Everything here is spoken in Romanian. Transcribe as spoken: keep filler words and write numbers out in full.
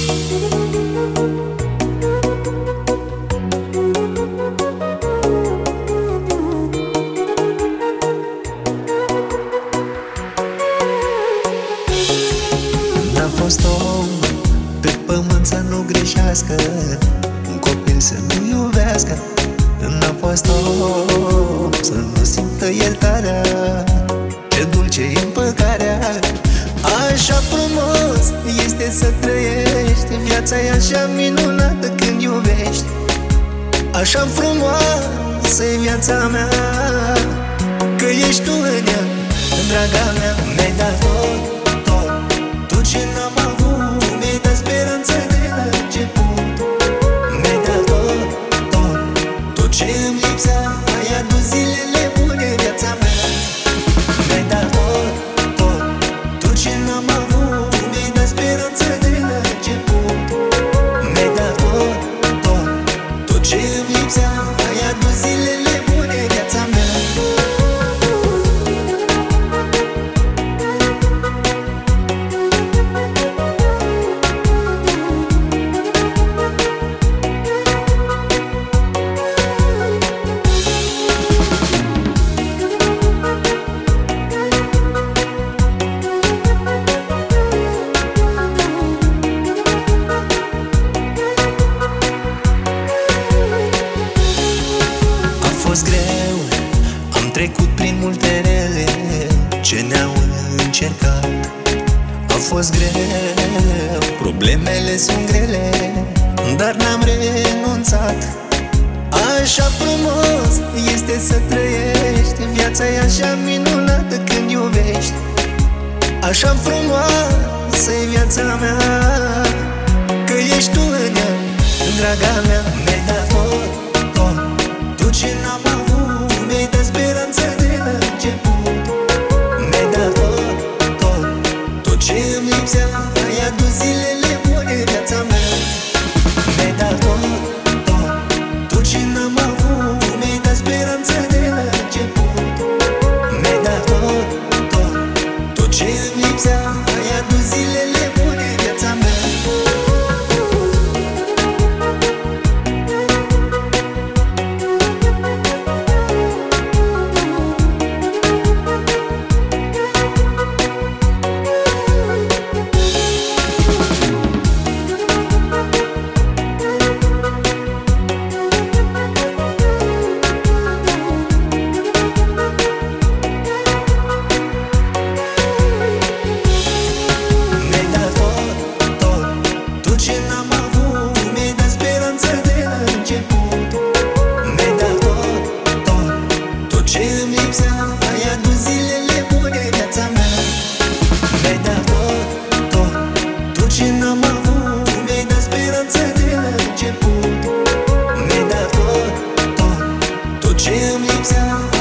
N-a fost om pe pământ să nu greșească, un copil să nu iubească. N-a fost om să nu simtă iertarea, ce dulce e împăcarea. Așa frumos este să trăiești, viața e așa minunată când iubești. Așa frumoasă-i viața mea, că ești tu în ea, draga mea. Mi-ai dat tot, tot, tot ce n-am avut, mi-ai dat speranță de la început. Mi-ai dat tot, tot, tot ce îmi lipsea, ai adus zilele bune în viața mea. Mi-ai dat tot, tot, tot ce n-am avut, mi-ai dat speranță de la început. Mi-ai dat tot, tot, tot ce îmi lipsea, ai adus zilele bune în viața mea. A fost greu, am trecut prin multe rele ce ne-au încercat. A fost greu, problemele sunt grele, dar n-am renunțat. Așa frumos este să trăiești, viața e așa minunată când iubești. Așa frumoasă-i viața mea, că ești tu în ea, draga mea. Mi-ai dat tot, tot, tot ce n-am avut, mi-ai dat speranță de la început. Mi-ai dat tot, tot, tot ce îmi lipsea, ai adus zilele bune în viața mea. Mi-ai dat tot, tot, tot ce n-am avut, mi-ai dat speranță de la început. Mi-ai dat tot, tot, tot ce îmi lipsea, ai adus zilele bune în viața mea. Ce îmi lipsea,